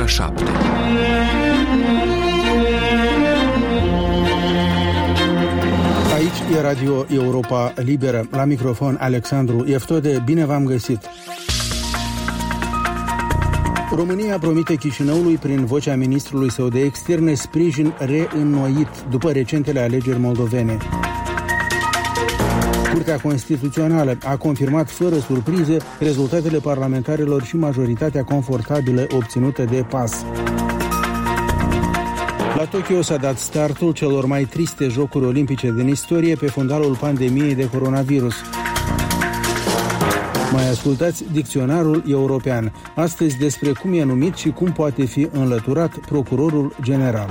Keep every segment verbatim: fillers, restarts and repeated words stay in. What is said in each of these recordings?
șapte. Aici e Radio Europa Liberă. La microfon Alexandru Eftode. Bine v-am găsit! România promite Chișinăului, prin vocea ministrului său de externe, sprijin reînnoit după recentele alegeri moldovene. Curtea Constituțională a confirmat fără surprize rezultatele parlamentarilor și majoritatea confortabilă obținută de P A S. La Tokyo s-a dat startul celor mai triste jocuri olimpice din istorie pe fundalul pandemiei de coronavirus. Mai ascultați Dicționarul European, astăzi despre cum e numit și cum poate fi înlăturat procurorul general.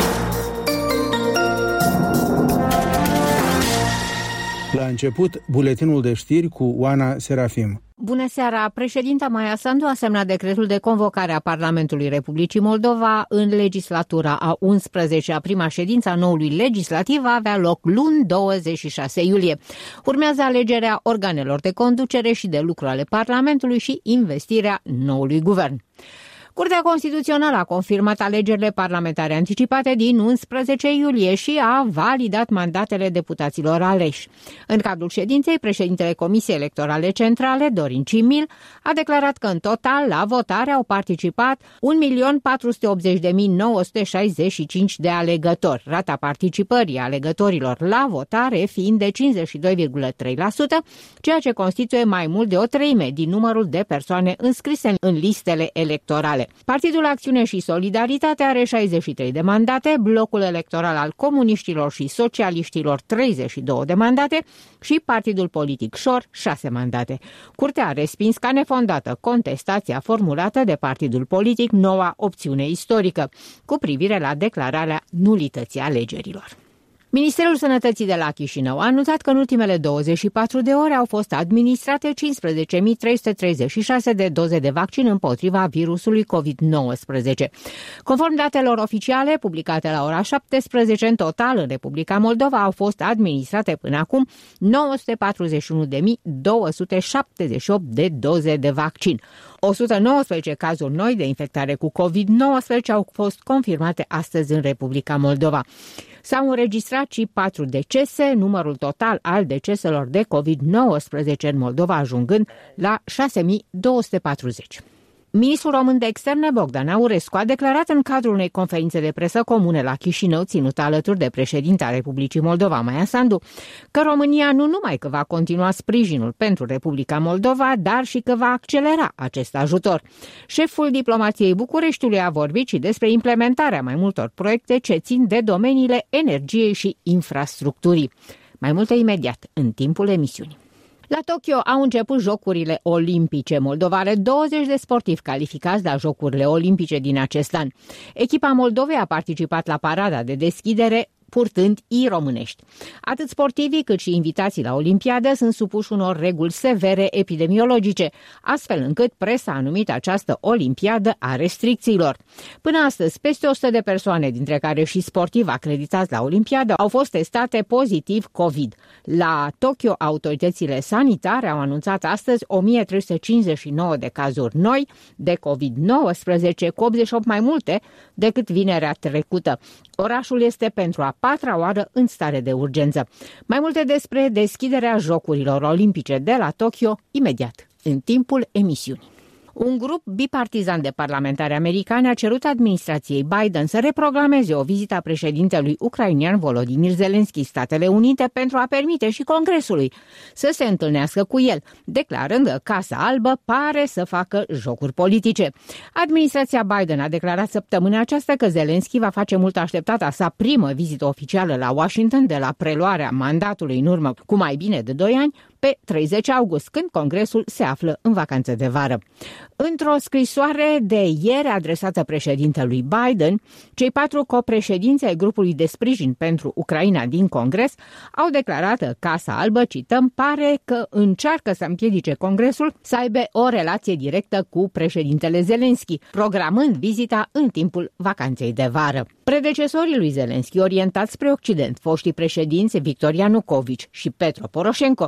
La început, buletinul de știri cu Oana Serafim. Bună seara! Președinta Maia Sandu a semnat decretul de convocare a Parlamentului Republicii Moldova în legislatura a unsprezecea. Prima ședință a noului legislativ va avea loc luni, douăzeci și șase iulie. Urmează alegerea organelor de conducere și de lucru ale Parlamentului și investirea noului guvern. Curtea Constituțională a confirmat alegerile parlamentare anticipate din unsprezece iulie și a validat mandatele deputaților aleși. În cadrul ședinței, președintele Comisiei Electorale Centrale, Dorin Cimil, a declarat că în total la votare au participat un milion patru sute optzeci de mii nouă sute șaizeci și cinci de alegători, rata participării alegătorilor la votare fiind de cincizeci și doi virgulă trei la sută, ceea ce constituie mai mult de o treime din numărul de persoane înscrise în listele electorale. Partidul Acțiune și Solidaritate are șaizeci și trei de mandate, blocul electoral al comuniștilor și socialiștilor treizeci și două de mandate și partidul politic Șor șase mandate. Curtea a respins ca nefondată contestația formulată de partidul politic Noua Opțiune Istorică cu privire la declararea nulității alegerilor. Ministerul Sănătății de la Chișinău a anunțat că în ultimele douăzeci și patru de ore au fost administrate cincisprezece mii trei sute treizeci și șase de doze de vaccin împotriva virusului covid nouăsprezece. Conform datelor oficiale publicate la ora șaptesprezece, în total în Republica Moldova au fost administrate până acum nouă sute patruzeci și unu de mii două sute șaptezeci și opt de doze de vaccin. o sută nouăsprezece cazuri noi de infectare cu covid nouăsprezece au fost confirmate astăzi în Republica Moldova. S-au înregistrat și patru decese, numărul total al deceselor de covid nouăsprezece în Moldova ajungând la șase mii două sute patruzeci. Ministrul român de externe Bogdan Aurescu a declarat în cadrul unei conferințe de presă comune la Chișinău, ținută alături de președinta Republicii Moldova, Maia Sandu, că România nu numai că va continua sprijinul pentru Republica Moldova, dar și că va accelera acest ajutor. Șeful diplomației Bucureștiului a vorbit și despre implementarea mai multor proiecte ce țin de domeniile energiei și infrastructurii. Mai multe imediat, în timpul emisiunii. La Tokyo au început Jocurile Olimpice. Moldova are douăzeci de sportivi calificați la Jocurile Olimpice din acest an. Echipa Moldovei a participat la parada de deschidere purtând i românești. Atât sportivii cât și invitații la Olimpiadă sunt supuși unor reguli severe epidemiologice, astfel încât presa a numit această Olimpiadă a restricțiilor. Până astăzi, peste o sută de persoane, dintre care și sportivi acreditați la Olimpiadă, au fost testate pozitiv COVID. La Tokyo, autoritățile sanitare au anunțat astăzi o mie trei sute cincizeci și nouă de cazuri noi de covid nouăsprezece, cu optzeci și opt mai multe decât vinerea trecută. Orașul este pentru a patra oară în stare de urgență. Mai multe despre deschiderea Jocurilor Olimpice de la Tokyo imediat, în timpul emisiunii. Un grup bipartizan de parlamentari americani a cerut administrației Biden să reprogrameze o vizită a președintelui ucrainian Volodymyr Zelensky Statele Unite pentru a permite și Congresului să se întâlnească cu el, declarând că Casa Albă pare să facă jocuri politice. Administrația Biden a declarat săptămâna aceasta că Zelensky va face mult așteptata sa primă vizită oficială la Washington de la preluarea mandatului în urmă cu mai bine de doi ani, pe treizeci august, când Congresul se află în vacanță de vară. Într-o scrisoare de ieri adresată președintelui Biden, cei patru copreședinți ai grupului de sprijin pentru Ucraina din Congres au declarat că Casa Albă, cităm, pare că încearcă să împiedice Congresul să aibă o relație directă cu președintele Zelensky, programând vizita în timpul vacanței de vară. Predecesorii lui Zelensky, orientați spre Occident, foștii președinți Victor Ianukovici și Petro Poroșenko,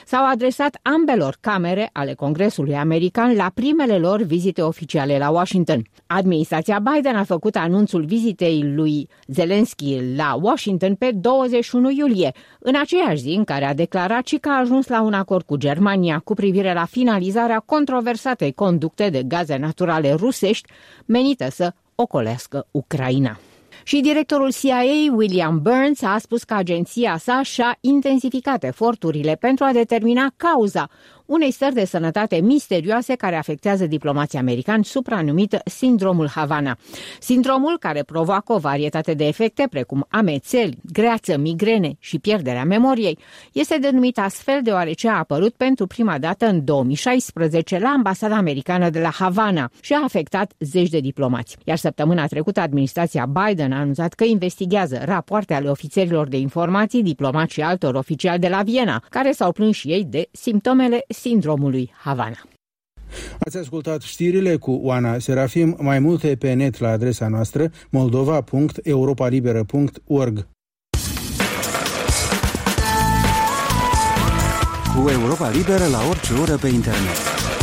s-au adresat ambelor camere ale Congresului American la primele lor vizite oficiale la Washington. Administrația Biden a făcut anunțul vizitei lui Zelensky la Washington pe douăzeci și unu iulie, în aceeași zi în care a declarat și că a ajuns la un acord cu Germania cu privire la finalizarea controversatei conducte de gaze naturale rusești menită să ocolească Ucraina. Și directorul C I A, William Burns, a spus că agenția sa și-a intensificat eforturile pentru a determina cauza unei stări de sănătate misterioase care afectează diplomații americani, supranumit sindromul Havana. Sindromul, care provoacă o varietate de efecte precum amețeli, greață, migrene și pierderea memoriei, este denumit astfel deoarece a apărut pentru prima dată în două mii șaisprezece la ambasada americană de la Havana și a afectat zeci de diplomați. Iar săptămâna trecută administrația Biden a anunțat că investigează rapoarte ale ofițerilor de informații, diplomați și altor oficiali de la Viena, care s-au plâns și ei de simptomele sindromului Havana. Ați ascultat știrile cu Oana Serafim, mai multe pe net la adresa noastră moldova punct europa liberă punct org. Cu Europa Liberă la orice oră pe internet.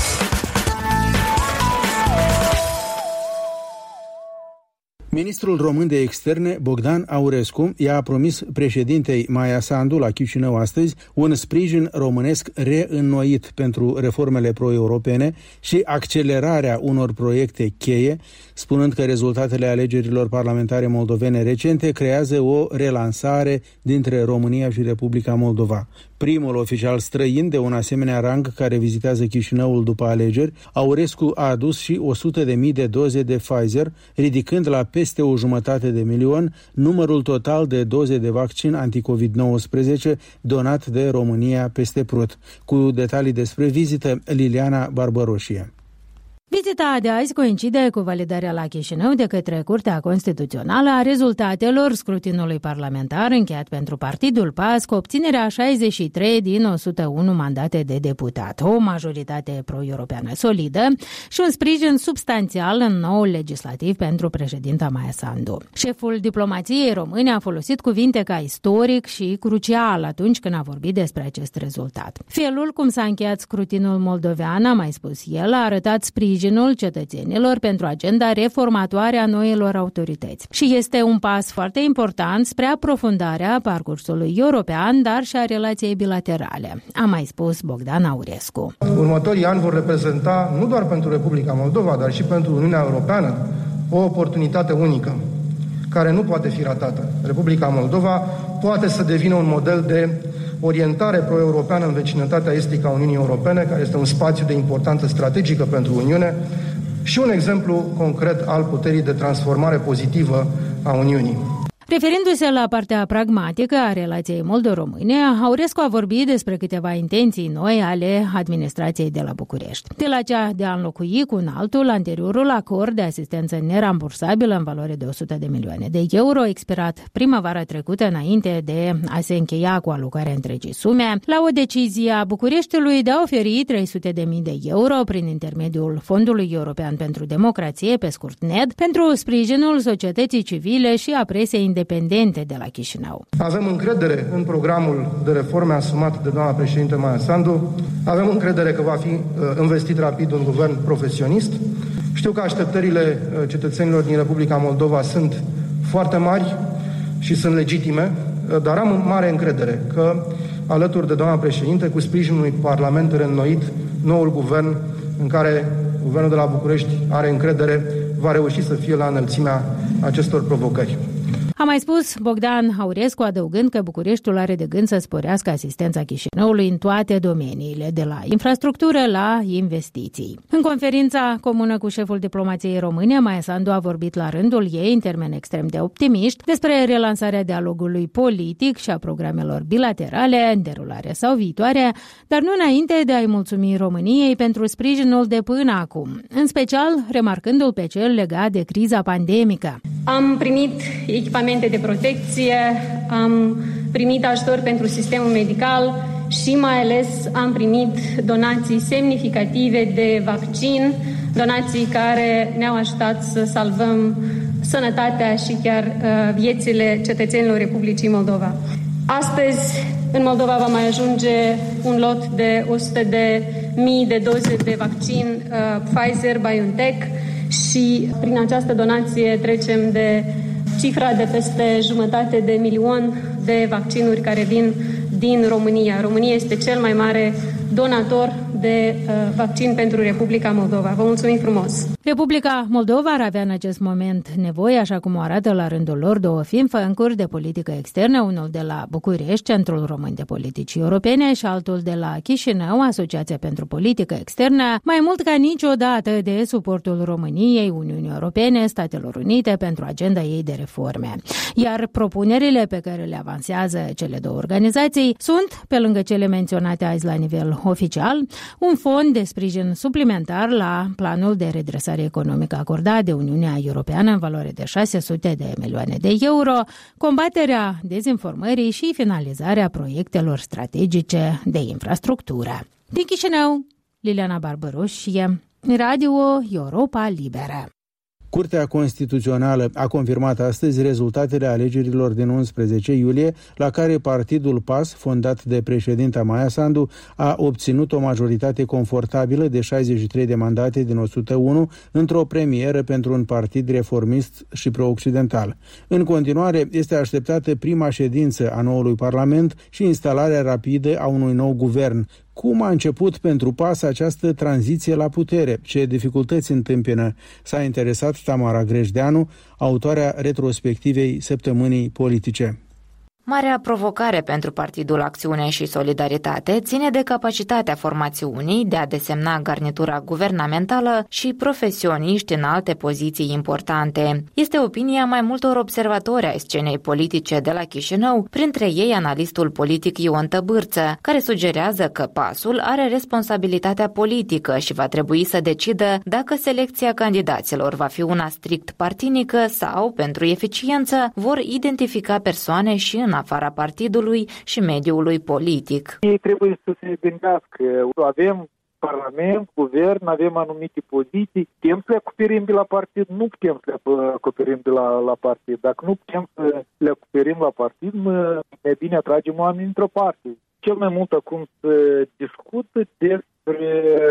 Ministrul român de externe, Bogdan Aurescu, i-a promis președintei Maia Sandu la Chișinău astăzi un sprijin românesc reînnoit pentru reformele pro-europene și accelerarea unor proiecte cheie, spunând că rezultatele alegerilor parlamentare moldovene recente creează o relansare dintre România și Republica Moldova. Primul oficial străin de un asemenea rang care vizitează Chișinăul după alegeri, Aurescu a adus și o sută de mii de doze de Pfizer, ridicând la peste o jumătate de milion numărul total de doze de vaccin anticovid nouăsprezece donat de România peste Prut. Cu detalii despre vizită, Liliana Barbăroșie. Vizita de azi coincide cu validarea la Chișinău de către Curtea Constituțională a rezultatelor scrutinului parlamentar încheiat pentru Partidul P A S cu obținerea șaizeci și trei din o sută unu mandate de deputat, o majoritate pro-europeană solidă și un sprijin substanțial în noul legislativ pentru președinta Maia Sandu. Șeful diplomației române a folosit cuvinte ca istoric și crucial atunci când a vorbit despre acest rezultat. Felul cum s-a încheiat scrutinul moldovean, a mai spus el, a arătat sprijin sprijinul cetățenilor pentru agenda reformatoare a noilor autorități. Și este un pas foarte important spre aprofundarea parcursului european, dar și a relației bilaterale, a mai spus Bogdan Aurescu. Următorii ani vor reprezenta, nu doar pentru Republica Moldova, dar și pentru Uniunea Europeană, o oportunitate unică, care nu poate fi ratată. Republica Moldova poate să devină un model de orientare pro-europeană în vecinătatea estică a Uniunii Europene, care este un spațiu de importanță strategică pentru Uniune și un exemplu concret al puterii de transformare pozitivă a Uniunii. Referindu-se la partea pragmatică a relației moldo-române, Aurescu a vorbit despre câteva intenții noi ale administrației de la București. De la cea de a înlocui cu un altul anteriorul acord de asistență nerambursabilă în valoare de o sută de milioane de euro, expirat primăvara trecută înainte de a se încheia cu alocarea întregii sume, la o decizie a Bucureștiului de a oferi trei sute de mii de euro prin intermediul Fondului European pentru Democrație, pe scurt N E D, pentru sprijinul societății civile și a presei independente de la Chișinău. Avem încredere în programul de reforme asumat de doamna președinte Maia Sandu. Avem încredere că va fi investit rapid un guvern profesionist. Știu că așteptările cetățenilor din Republica Moldova sunt foarte mari și sunt legitime, dar am mare încredere că, alături de doamna președinte, cu sprijinul unui parlament reînnoit, noul guvern, în care guvernul de la București are încredere, va reuși să fie la înălțimea acestor provocări. A mai spus Bogdan Aurescu, adăugând că Bucureștiul are de gând să sporească asistența Chișinăului în toate domeniile, de la infrastructură la investiții. În conferința comună cu șeful diplomației române, Maia Sandu a vorbit la rândul ei, în termeni extrem de optimiști, despre relansarea dialogului politic și a programelor bilaterale, în derulare sau viitoare, dar nu înainte de a-i mulțumi României pentru sprijinul de până acum, în special remarcându-l pe cel legat de criza pandemică. Am primit echipamente de protecție, am primit ajutor pentru sistemul medical și mai ales am primit donații semnificative de vaccin, donații care ne-au ajutat să salvăm sănătatea și chiar uh, viețile cetățenilor Republicii Moldova. Astăzi În Moldova va mai ajunge un lot de o sută de mii de doze de vaccin uh, Pfizer-BioNTech și prin această donație trecem de cifra de peste jumătate de milion de vaccinuri care vin din România. România este cel mai mare donator de uh, vaccin pentru Republica Moldova. Vă mulțumim frumos! Republica Moldova ar avea în acest moment nevoie, așa cum o arată la rândul lor, două think-uri de politică externă, unul de la București, Centrul Român de Politici Europene, și altul de la Chișinău, Asociația pentru Politică Externă, mai mult ca niciodată de suportul României, Uniunii Europene, Statelor Unite pentru agenda ei de reforme. Iar propunerile pe care le avansează cele două organizații sunt, pe lângă cele menționate azi la nivel oficial, un fond de sprijin suplimentar la planul de redresare economică acordat de Uniunea Europeană în valoare de șase sute de milioane de euro, combaterea dezinformării și finalizarea proiectelor strategice de infrastructură. Din Chișinău, Liliana Barbaroș, Radio Europa Liberă. Curtea Constituțională a confirmat astăzi rezultatele alegerilor din unsprezece iulie, la care partidul P A S, fondat de președinta Maia Sandu, a obținut o majoritate confortabilă de șaizeci și trei de mandate din o sută unu, într-o premieră pentru un partid reformist și pro-occidental. În continuare, este așteptată prima ședință a noului Parlament și instalarea rapidă a unui nou guvern. Cum a început pentru P A S această tranziție la putere? Ce dificultăți întâmpină? S-a interesat Tamara Grejdeanu, autoarea retrospectivei Săptămânii Politice. Marea provocare pentru Partidul Acțiune și Solidaritate ține de capacitatea formațiunii de a desemna garnitura guvernamentală și profesioniști în alte poziții importante. Este opinia mai multor observatori ai scenei politice de la Chișinău, printre ei analistul politic Ion Tăbârță, care sugerează că P A S-ul are responsabilitatea politică și va trebui să decidă dacă selecția candidaților va fi una strict partinică sau, pentru eficiență, vor identifica persoane și în afara partidului și mediului politic. Ei trebuie să se gândească. Avem parlament, guvern, avem anumite poziții. Putem să le acoperim de la partid? Nu putem să le acoperim de la, la partid. Dacă nu putem să le acoperim la partid, mai bine atragem oameni într-o parte. Cel mai mult acum se discută despre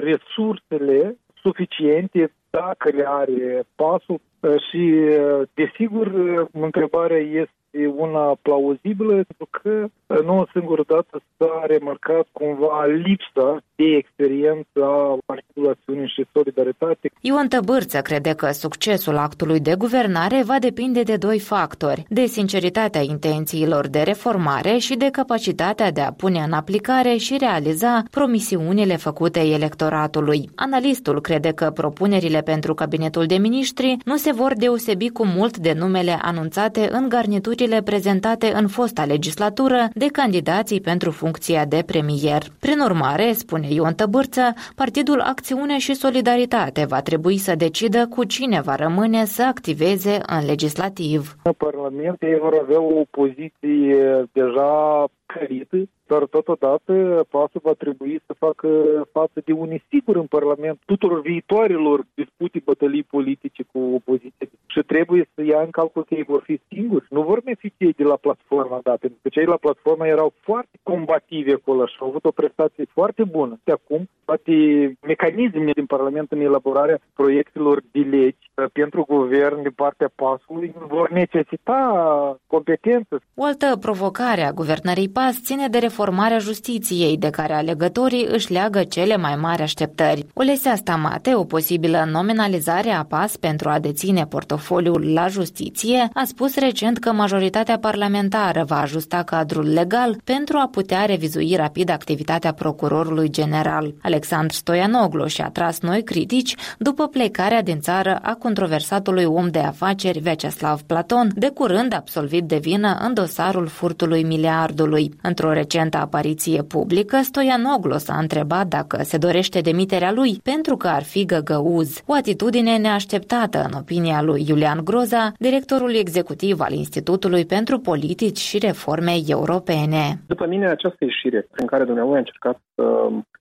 resursele suficiente dacă le are P A S-ul și, desigur, întrebarea este una plauzibilă, pentru că nu o singură dată s-a remarcat cumva lipsa de experiență a Partidului Acțiune și Solidaritate. Ion Tăbârță crede că succesul actului de guvernare va depinde de doi factori: de sinceritatea intențiilor de reformare și de capacitatea de a pune în aplicare și realiza promisiunile făcute electoratului. Analistul crede că propunerile pentru cabinetul de miniștri nu se vor deosebi cu mult de numele anunțate în garniturile prezentate în fosta legislatură de candidații pentru funcția de premier. Prin urmare, spune Ion Tăbârță, Partidul Acțiune și Solidaritate va trebui să decidă cu cine va rămâne să activeze în legislativ. În Parlament ei vor avea o poziție deja cărită, dar totodată P A S-ul va trebui să facă față de unii siguri în Parlament tuturor viitoarelor dispute, bătălii politice cu opoziție. Și trebuie să ia în calcul că ei vor fi singuri. Nu vor mai fi cei de la platforma, da, pentru că cei la platforma erau foarte combativi acolo și au avut o prestație foarte bună. De acum, toate mecanismele din Parlament în elaborarea proiectelor de legi pentru guvern din partea P A S-ului vor necesita competență. O altă provocare a guvernării P A S ține de reformarea justiției, de care alegătorii își leagă cele mai mari așteptări. Olesia Stamate, o posibilă nominalizare a P A S pentru a deține portofoliul la justiție, a spus recent că majoritatea parlamentară va ajusta cadrul legal pentru a putea revizui rapid activitatea procurorului general. Alexandru Stoianoglu și-a tras noi critici după plecarea din țară a controversatului om de afaceri Vyacheslav Platon, de curând absolvit de vină în dosarul furtului miliardului. Într-o recentă apariție publică, Stoianoglu s-a întrebat dacă se dorește demiterea lui pentru că ar fi găgăuz. O atitudine neașteptată, în opinia lui Iulian Groza, directorul executiv al Institutului pentru Politici și Reforme Europene. După mine, această ieșire în care dumneavoastră a încercat să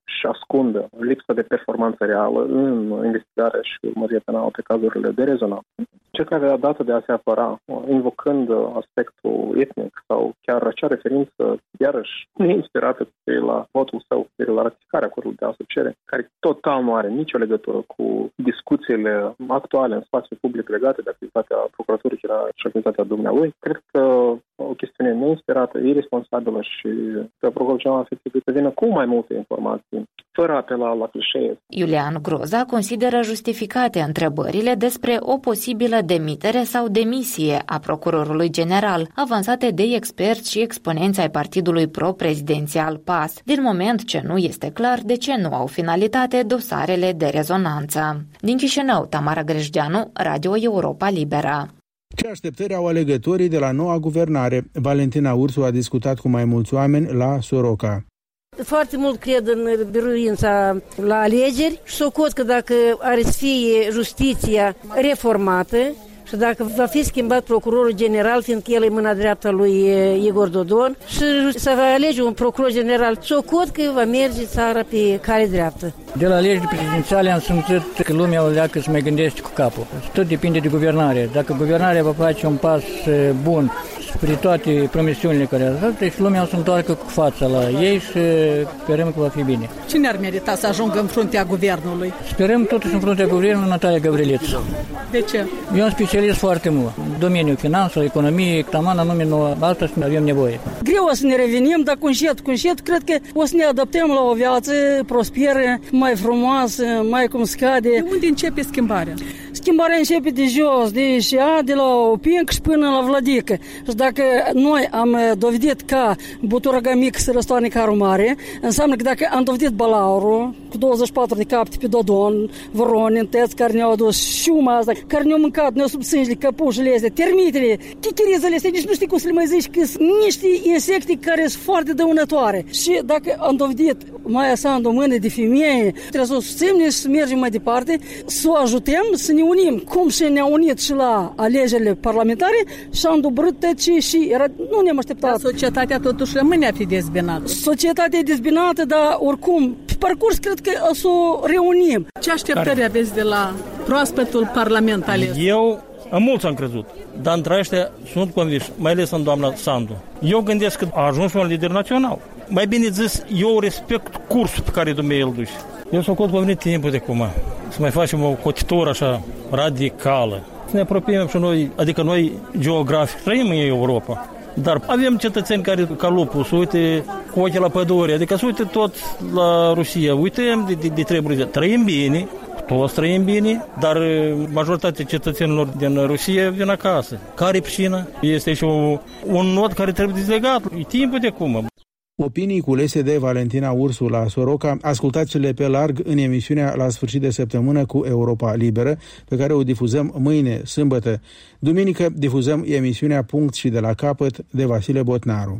și ascundă lipsa de performanță reală în investigarea și urmărirea penală pe cazurile de rezonanță. Încercarea dată de a se apăra, invocând aspectul etnic sau chiar acea referință, iarăși neinspirată la votul său, la ratificarea acordului de asociere, care total nu are nicio legătură cu discuțiile actuale în spațiul public legate de activitatea Procuraturii Generale și activitatea dumnealui. Cred că o chestiune neinspirată, irresponsabilă și că Procurorul General să vină cu mai multe informații, fără a apela la clișee. Iulian Groza consideră justificate întrebările despre o posibilă demitere sau demisie a Procurorului General, avansate de experți și exponenți ai partidului pro-prezidențial P A S, din moment ce nu este clar de ce nu au finalitate dosarele de rezonanță. Din Chișinău, Tamara Grejdeanu, Radio Europa Liberă. Ce așteptări au alegătorii de la noua guvernare? Valentina Ursu a discutat cu mai mulți oameni la Soroca. Foarte mult cred în biruința la alegeri și socot că dacă are să fie justiția reformată și dacă va fi schimbat procurorul general, fiindcă el e mâna dreaptă lui Igor Dodon, și să va alege un procuror general, socot că va merge țara pe cale dreaptă. De la alegerile prezidențiale am simțit că lumea o leacă să mai gândește cu capul. Tot depinde de guvernare. Dacă guvernarea va face un pas bun spre toate promisiunile care au dat, și lumea o să întoarcă cu fața la ei și sperăm că va fi bine. Cine ar merita să ajungă în fruntea guvernului? Sperăm totuși în fruntea guvernului Natalia Gavriliță. De ce? Eu am specialist foarte mult. În domeniul finanțelor, economiei, taman anume nouă, alta și avem nevoie. Greu o să ne revenim, dar cu încet, cu încet, cred că o să ne adaptăm la o viață prosperă, mai frumoasă, mai cum scade. De unde începe schimbarea? Schimbarea începe de jos, de șea, de la Opinc și până la Vladică. Și dacă noi am dovedit ca Buturaga mic să răstoarne carul mare, înseamnă că dacă am dovedit balaurul cu douăzeci și patru de capete pe Dodon, Voronin, Teț, care ne-au adus șuma asta, care ne-au mâncat, ne-au subsânjile, căpușile astea, termitele, chichirizele astea, nici nu știi cum să le mai zici, că sunt niște insecte care sunt foarte dăunătoare. Și dacă am dovedit Maia Sandu mână de femeie, trebuie să o susținem și să mergem mai departe, să o ajutăm, să ne unim, cum și ne-au unit și la alegerile parlamentare și am dobrit ce și era, nu ne-am așteptat. Dar societatea totuși rămâne a fi dezbinată. Societatea e dezbinată, dar oricum, pe parcurs cred că o să o reunim. Ce așteptări Care? aveți de la proaspătul parlament ales? Eu în mulți am crezut, dar între ăștia sunt convins, mai ales în doamna Sandu. Eu gândesc că a ajuns un lider național. Mai bine zis, eu respect cursul pe care Dumnezeu îl duce. Eu s-o cot că a venit timpul de acum să mai facem o cotitură așa radicală. Să ne apropiem și noi, adică noi geografic trăim în Europa, dar avem cetățeni care ca lupul să uite cu ochii la pădure, adică să uite tot la Rusia, uităm de, de, de treburile. Trăim bine, toți trăim bine, dar majoritatea cetățenilor din Rusia vin acasă. Care-i pricina? Este și un, un nod care trebuie dezlegat. E timpul de acum. Opinii culese de Valentina Ursu la Soroca, ascultați-le pe larg în emisiunea La sfârșit de săptămână cu Europa Liberă, pe care o difuzăm mâine, sâmbătă. Duminică difuzăm emisiunea Punct și de la capăt de Vasile Botnaru.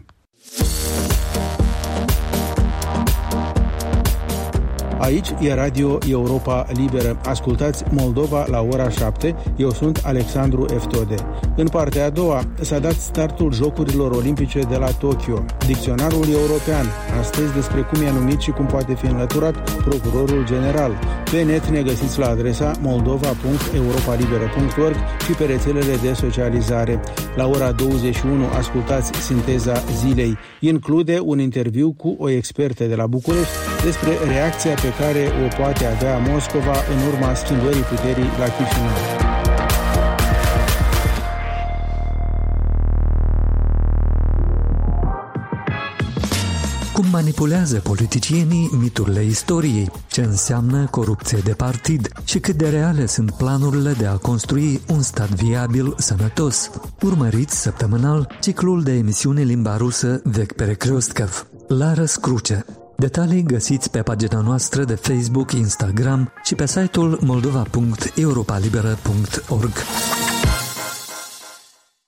Aici e Radio Europa Liberă. Ascultați Moldova la ora șapte. Eu sunt Alexandru Eftode. În partea a doua s-a dat startul Jocurilor Olimpice de la Tokyo. Dicționarul european. Astăzi despre cum e numit și cum poate fi înlăturat procurorul general. Pe net ne găsiți la adresa moldova punct europa liberă punct org și pe rețelele de socializare. La ora douăzeci și unu ascultați Sinteza zilei. Include un interviu cu o expertă de la București despre reacția pe care o poate avea Moscova în urma schimbării puterii la Chișinău. Cum manipulează politicienii miturile istoriei, ce înseamnă corupție de partid și cât de reale sunt planurile de a construi un stat viabil, sănătos. Urmăriți săptămânal ciclul de emisiune limba rusă Vec Perekrostkov, la Răscruce. Detalii găsiți pe pagina noastră de Facebook, Instagram și pe site-ul moldova punct europa liberă punct org.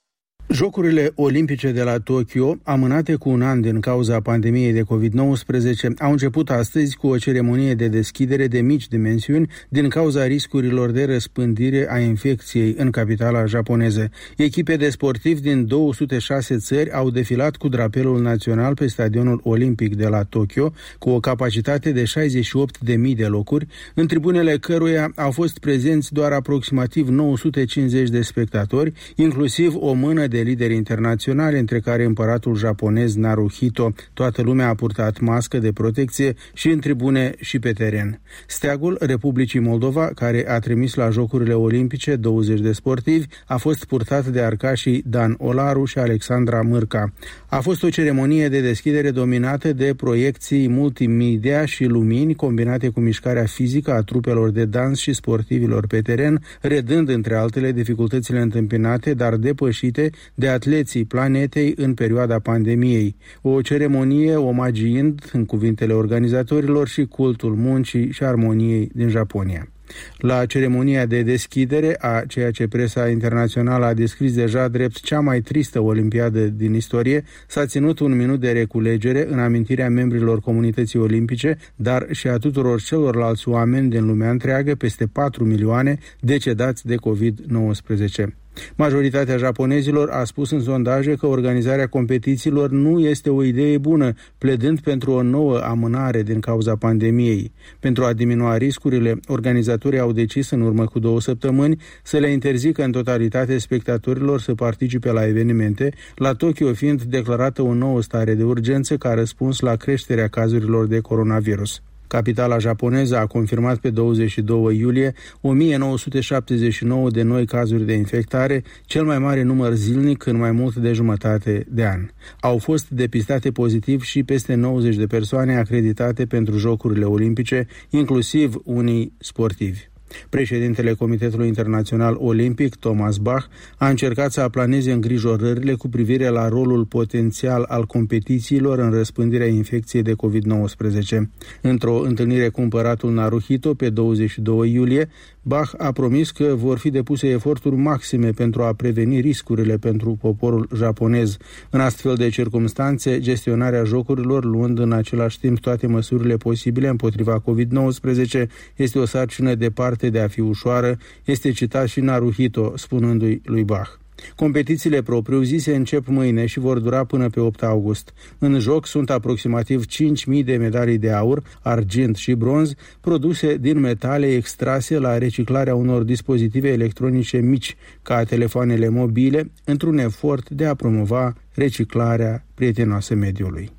Jocurile olimpice de la Tokyo, amânate cu un an din cauza pandemiei de covid nouăsprezece, au început astăzi cu o ceremonie de deschidere de mici dimensiuni din cauza riscurilor de răspândire a infecției în capitala japoneză. Echipe de sportivi din două sute șase țări au defilat cu drapelul național pe stadionul olimpic de la Tokyo, cu o capacitate de șaizeci și opt de mii de locuri, în tribunele căruia au fost prezenți doar aproximativ nouă sute cincizeci de spectatori, inclusiv o mână de de lideri internaționali, între care împăratul japonez Naruhito. Toată lumea a purtat mască de protecție și în tribune și pe teren. Steagul Republicii Moldova, care a trimis la Jocurile Olimpice douăzeci de sportivi, a fost purtat de arcașii Dan Olaru și Alexandra Mârca. A fost o ceremonie de deschidere dominată de proiecții multimedia și lumini combinate cu mișcarea fizică a trupelor de dans și sportivilor pe teren, redând între altele dificultățile întâmpinate, dar depășite de atleții planetei în perioada pandemiei. O ceremonie omagiind, în cuvintele organizatorilor, și cultul muncii și armoniei din Japonia. La ceremonia de deschidere a ceea ce presa internațională a descris deja drept cea mai tristă olimpiadă din istorie, s-a ținut un minut de reculegere în amintirea membrilor comunității olimpice, dar și a tuturor celorlalți oameni din lumea întreagă, peste patru milioane, decedați de covid nouăsprezece. Majoritatea japonezilor a spus în sondaje că organizarea competițiilor nu este o idee bună, pledând pentru o nouă amânare din cauza pandemiei. Pentru a diminua riscurile, organizatorii au decis în urmă cu două săptămâni să le interzică în totalitate spectatorilor să participe la evenimente, la Tokyo fiind declarată o nouă stare de urgență ca răspuns la creșterea cazurilor de coronavirus. Capitala japoneză a confirmat pe douăzeci și doi iulie o mie nouă sute șaptezeci și nouă de noi cazuri de infectare, cel mai mare număr zilnic în mai mult de jumătate de an. Au fost depistate pozitiv și peste nouăzeci de persoane acreditate pentru Jocurile Olimpice, inclusiv unii sportivi. Președintele Comitetului Internațional Olimpic, Thomas Bach, a încercat să aplaneze îngrijorările cu privire la rolul potențial al competițiilor în răspândirea infecției de covid nouăsprezece. Într-o întâlnire cu împăratul Naruhito pe douăzeci și doi iulie, Bach a promis că vor fi depuse eforturi maxime pentru a preveni riscurile pentru poporul japonez. În astfel de circumstanțe, gestionarea jocurilor, luând în același timp toate măsurile posibile împotriva covid nouăsprezece, este o sarcină departe de a fi ușoară, este citat și Naruhito, spunându-i lui Bach. Competițiile propriu-zise încep mâine și vor dura până pe opt august. În joc sunt aproximativ cinci mii de medalii de aur, argint și bronz, produse din metale extrase la reciclarea unor dispozitive electronice mici, ca telefoanele mobile, într-un efort de a promova reciclarea prietenoasă mediului.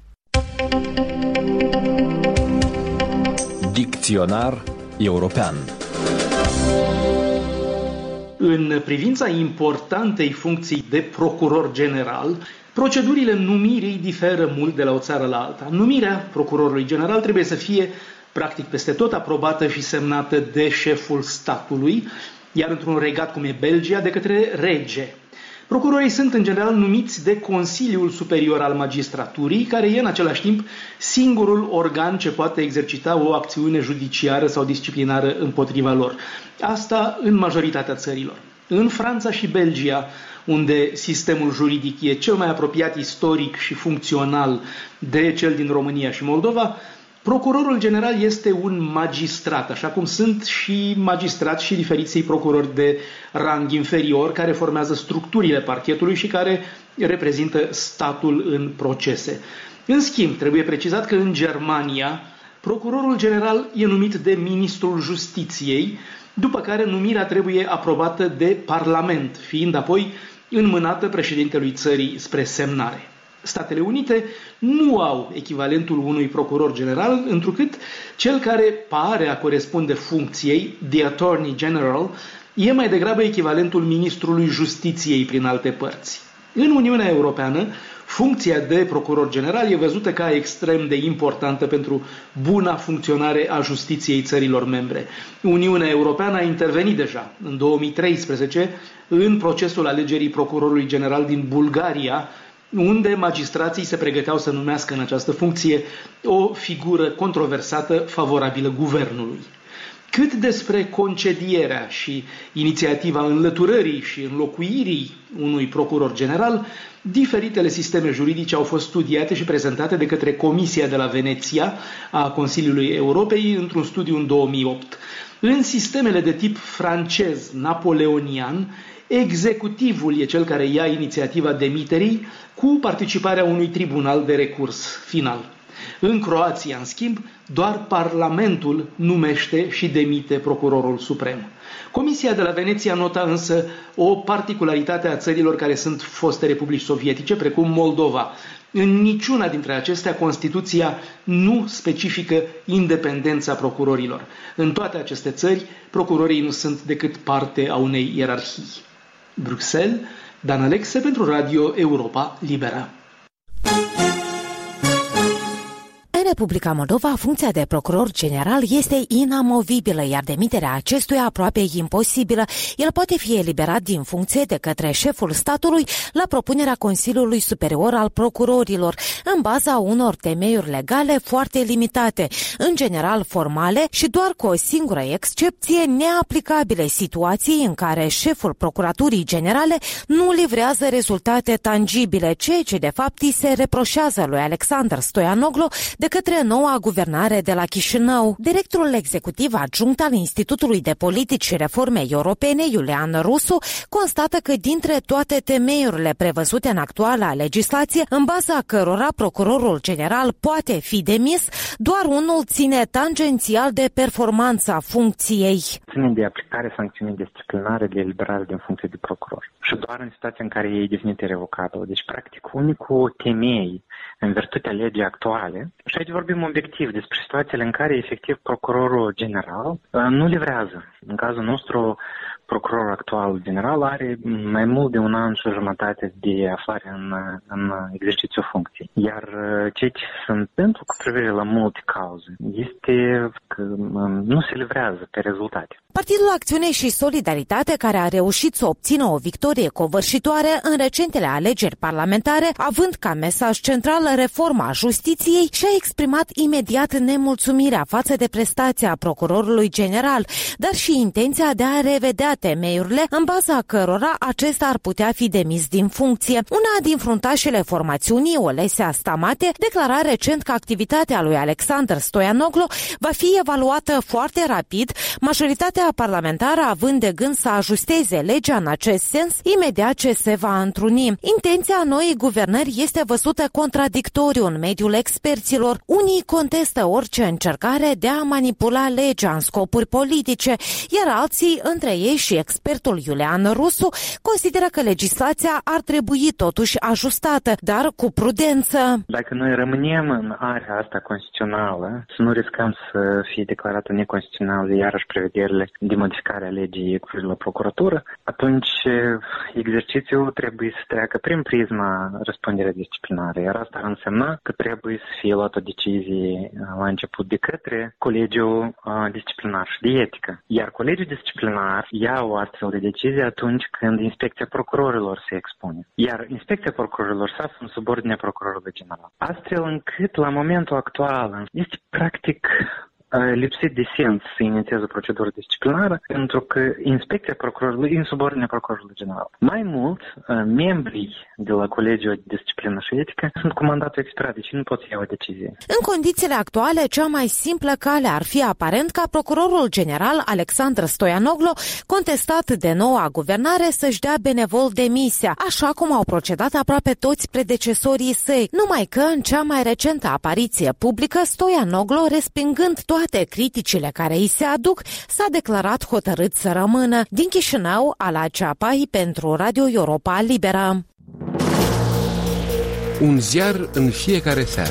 Dicționar european. În privința importantei funcții de procuror general, procedurile numirii diferă mult de la o țară la alta. Numirea procurorului general trebuie să fie practic peste tot aprobată și semnată de șeful statului, iar într-un regat cum e Belgia, de către rege. Procurorii sunt în general numiți de Consiliul Superior al Magistraturii, care e în același timp singurul organ ce poate exercita o acțiune judiciară sau disciplinară împotriva lor. Asta în majoritatea țărilor. În Franța și Belgia, unde sistemul juridic e cel mai apropiat istoric și funcțional de cel din România și Moldova, procurorul general este un magistrat, așa cum sunt și magistrați și diferiții procurori de rang inferior care formează structurile parchetului și care reprezintă statul în procese. În schimb, trebuie precizat că în Germania procurorul general e numit de ministrul justiției, după care numirea trebuie aprobată de Parlament, fiind apoi înmânată președintelui țării spre semnare. Statele Unite nu au echivalentul unui procuror general, întrucât cel care pare a corespunde funcției, the Attorney General, e mai degrabă echivalentul ministrului justiției prin alte părți. În Uniunea Europeană, funcția de procuror general e văzută ca extrem de importantă pentru buna funcționare a justiției țărilor membre. Uniunea Europeană a intervenit deja în două mii treisprezece în procesul alegerii procurorului general din Bulgaria, unde magistrații se pregăteau să numească în această funcție o figură controversată favorabilă guvernului. Cât despre concedierea și inițiativa înlăturării și înlocuirii unui procuror general, diferitele sisteme juridice au fost studiate și prezentate de către Comisia de la Veneția a Consiliului Europei într-un studiu în două mii opt. În sistemele de tip francez, napoleonian, executivul e cel care ia inițiativa demiterii cu participarea unui tribunal de recurs final. În Croația, în schimb, doar Parlamentul numește și demite procurorul suprem. Comisia de la Veneția nota însă o particularitate a țărilor care sunt foste republici sovietice, precum Moldova. În niciuna dintre acestea, Constituția nu specifică independența procurorilor. În toate aceste țări, procurorii nu sunt decât parte a unei ierarhii. Bruxelles, Dan Alexe pentru Radio Europa Liberă. În Republica Moldova, funcția de procuror general este inamovibilă, iar demiterea acestuia aproape imposibilă. El poate fi eliberat din funcție de către șeful statului la propunerea Consiliului Superior al Procurorilor, în baza unor temeiuri legale foarte limitate, în general formale și doar cu o singură excepție neaplicabile situației în care șeful Procuraturii Generale nu livrează rezultate tangibile, ceea ce de fapt îi se reproșează lui Alexandru Stoianoglu de către noua guvernare de la Chișinău. Directorul executiv adjunct al Institutului de Politici și Reforme Europene, Iulian Rusu, constată că dintre toate temeiurile prevăzute în actuala legislație, în baza cărora procurorul general poate fi demis, doar unul ține tangențial de performanța funcției. Ține de aplicarea sancțiunii disciplinare de eliberare din funcție de procuror. Și doar în situația în care e devenit revocabil. Deci, practic, unicul temei în virtutea legii actuale, și aici vorbim obiectiv despre situațiile în care, efectiv, procurorul general nu livrează. În cazul nostru, procurorul actual general are mai mult de un an și o jumătate de aflare în, în exercițiul funcției. Iar ceea ce se întâmplă cu privire la multe cauze este că nu se livrează pe rezultate. Partidul Acțiune și Solidaritate, care a reușit să obțină o victorie covârșitoare în recentele alegeri parlamentare, având ca mesaj central reforma justiției, și-a exprimat imediat nemulțumirea față de prestația procurorului general, dar și intenția de a revedea temeiurile în baza cărora acesta ar putea fi demis din funcție. Una din fruntașele formațiunii, Olesea Stamate, declara recent că activitatea lui Alexandru Stoianoglu va fi evaluată foarte rapid, majoritatea parlamentară având de gând să ajusteze legea în acest sens imediat ce se va întruni. Intenția noii guvernări este văzută contradictoriu în mediul experților. Unii contestă orice încercare de a manipula legea în scopuri politice, iar alții, între ei și expertul Iulian Rusu, consideră că legislația ar trebui totuși ajustată, dar cu prudență. Dacă noi rămânem în area asta constituțională, să nu riscăm să fie declarată neconstituțională iarăși prevederile de modificare a legii cu privire la procuratură, atunci exercițiul trebuie să treacă prin prisma răspunderii disciplinare, iar asta ar însemna că trebuie să fie luată o decizie la început de către Colegiul Disciplinar și de Etică. Iar Colegiul Disciplinar ia o astfel de decizie atunci când Inspecția Procurorilor se expune. Iar Inspecția Procurorilor se află în subordinea Procurorului General. Astfel încât, la momentul actual, este practic lipsit de sens să inițieze o procedură disciplinară, pentru că Inspecția Procurorului în subordinea Procurorului General. Mai mult, membrii de la Colegiul de Disciplină și Etică sunt cu mandatul expirat, deci nu pot să ia o decizie. În condițiile actuale, cea mai simplă cale ar fi aparent ca procurorul general Alexandru Stoianoglu, contestat de noua guvernare, să-și dea benevol demisia, așa cum au procedat aproape toți predecesorii săi, numai că în cea mai recentă apariție publică, Stoianoglu, respingând toate criticile care îi se aduc, s-a declarat hotărât să rămână. Din Chișinău, Ala Ceapai pentru Radio Europa Liberă. Un ziar în fiecare seară.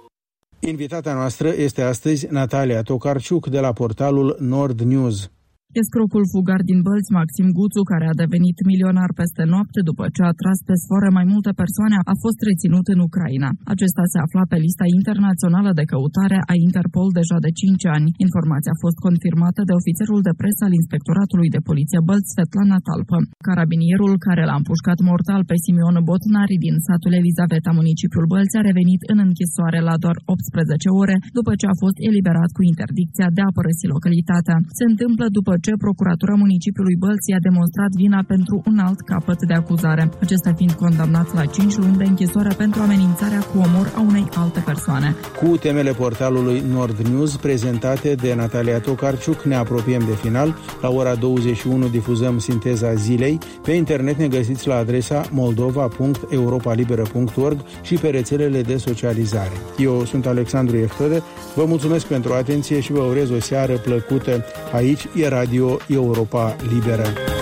Invitata noastră este astăzi Natalia Tokarciuc de la portalul Nord News. Escrocul fugar din Bălți, Maxim Guțu, care a devenit milionar peste noapte după ce a tras pe sfoară mai multe persoane, a fost reținut în Ucraina. Acesta se afla pe lista internațională de căutare a Interpol deja de cinci ani. Informația a fost confirmată de ofițerul de presă al Inspectoratului de Poliție Bălți, Svetlana Talpă. Carabinierul care l-a împușcat mortal pe Simion Botnari din satul Elizaveta, municipiul Bălți, a revenit în închisoare la doar optsprezece ore, după ce a fost eliberat cu interdicția de a părăsi localitatea. Se întâmplă după ce Procuratura Municipiului Bălți a demonstrat vina pentru un alt capăt de acuzare, acesta fiind condamnat la cinci luni de închisoare pentru amenințarea cu omor a unei alte persoane. Cu temele portalului Nord News prezentate de Natalia Tokarciuc ne apropiem de final. La ora douăzeci și unu difuzăm sinteza zilei. Pe internet ne găsiți la adresa moldova punct europa liberă punct org și pe rețelele de socializare. Eu sunt Alexandru Eftode, vă mulțumesc pentru atenție și vă urez o seară plăcută. Aici e Radio Europa Liberă.